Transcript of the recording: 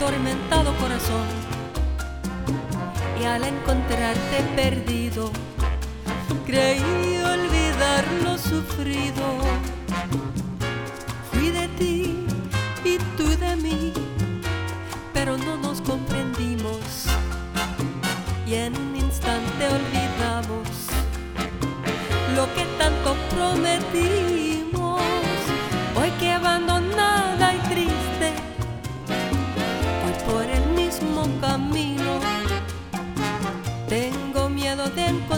atormentado corazón, y al encontrarte perdido, creí olvidar lo sufrido. Fui de ti y tú de mí, pero no nos comprendimos, y en